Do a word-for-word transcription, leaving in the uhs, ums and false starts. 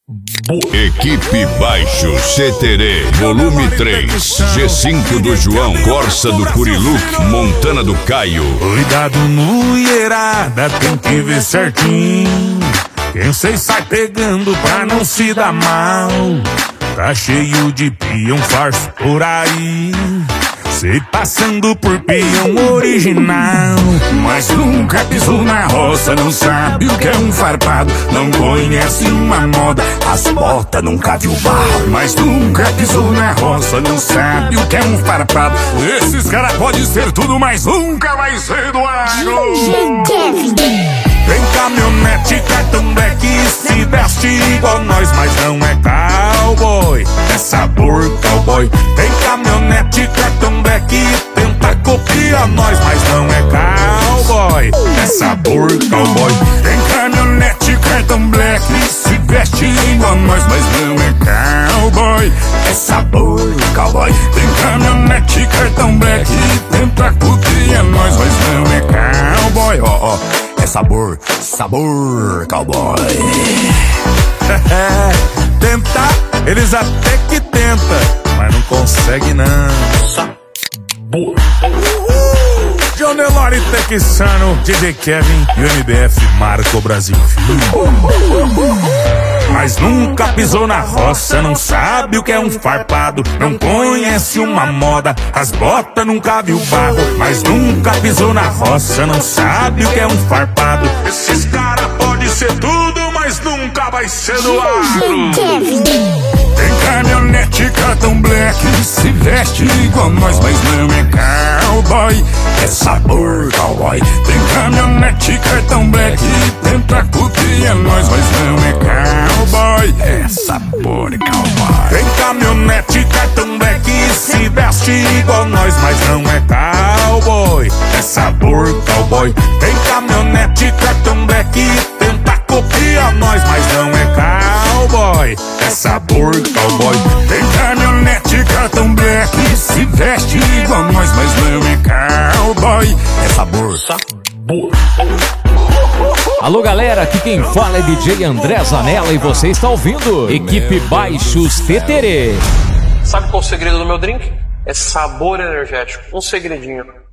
Equipe Baixo C T R, volume três, G cinco do João, Corsa do Curiluque, Montana do Caio. Cuidado, mulherada, tem que ver certinho. Quem cê sai pegando pra não se dar mal. Tá cheio de peão farso por aí, cê passando por peão original. Mas nunca pisou na roça, não sabe o que é um farpado. Não conhece uma moda, as botas nunca viu barro. Mas nunca pisou na roça, não sabe o que é um farpado. Esses caras podem ser tudo, mas nunca vai ser do agro. Tem caminhonete, cartão black, se veste igual nós, mas não é cowboy, é sabor cowboy. Tem caminhonete, cartão black, tenta copiar nós, mas não é cowboy, é sabor cowboy. Tem caminhonete, cartão black, se veste igual nós, mas não é cowboy, é sabor cowboy. Tem caminhonete, cartão black, tenta copiar nós, mas não é cowboy, ó, ó. É sabor, sabor cowboy. Tentar, eles até que tentam, mas não consegue não. Sabor. John Delore Texano, D J Kevin e o M B F marca o Brasil. Mas nunca pisou na roça, não sabe o que é um farpado. Não conhece uma moda, as botas nunca viu barro. Mas nunca pisou na roça, não sabe o que é um farpado. Esses caras podem ser tudo, mas nunca vai ser do agro. Tem caminhonete, cartão black, se veste igual nós, mas não é cowboy, é sabor cowboy. Tem caminhonete, cartão black, tenta copiar nós, mas não é cowboy, é sabor cowboy. Tem caminhonete, cartão black, se veste igual nós, mas não é cowboy, é sabor cowboy. Tem caminhonete, cartão black, tenta copiar nós, mas não é cowboy, é sabor cowboy. Tem caminhonete, cartão black, se veste igual nós, mas não é cowboy, é sabor, sabor. Alô galera, aqui quem fala é D J André Zanella e você está ouvindo Equipe Baixos T T R. Sabe qual é o segredo do meu drink? É sabor energético, um segredinho.